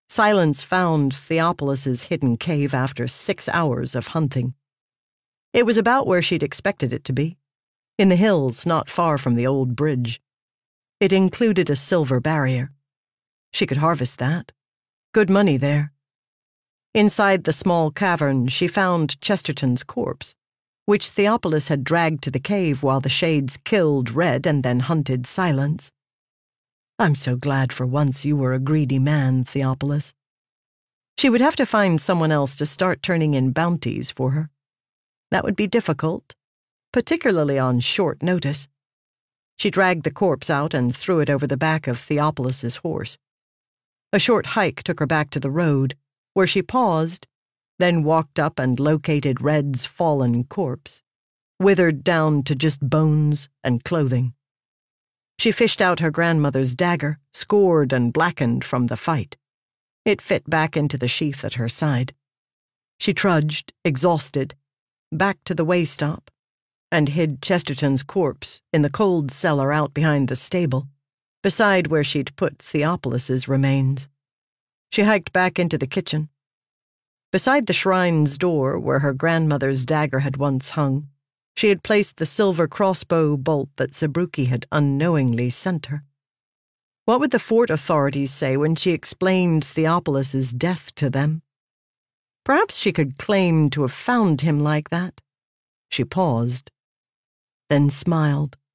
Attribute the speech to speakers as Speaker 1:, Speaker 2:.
Speaker 1: Silence found Theopolis's hidden cave after 6 hours of hunting. It was about where she'd expected it to be, in the hills not far from the old bridge. It included a silver barrier. She could harvest that. Good money there. Inside the small cavern, she found Chesterton's corpse, which Theopolis had dragged to the cave while the shades killed Red and then hunted Silence. I'm so glad for once you were a greedy man, Theopolis. She would have to find someone else to start turning in bounties for her. That would be difficult, particularly on short notice. She dragged the corpse out and threw it over the back of Theopolis's horse. A short hike took her back to the road, where she paused, then walked up and located Red's fallen corpse, withered down to just bones and clothing. She fished out her grandmother's dagger, scored and blackened from the fight. It fit back into the sheath at her side. She trudged, exhausted, back to the way stop, and hid Chesterton's corpse in the cold cellar out behind the stable, beside where she'd put Theopolis's remains. She hiked back into the kitchen. Beside the shrine's door, where her grandmother's dagger had once hung, she had placed the silver crossbow bolt that Zabruki had unknowingly sent her. What would the fort authorities say when she explained Theopolis's death to them? Perhaps she could claim to have found him like that. She paused, then smiled.